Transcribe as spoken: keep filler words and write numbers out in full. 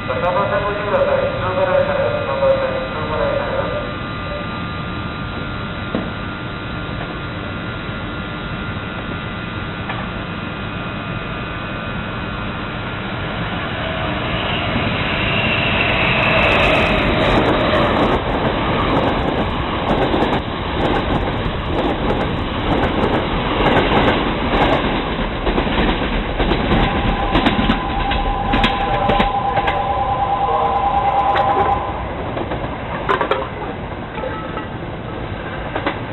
笹場でご利用ください。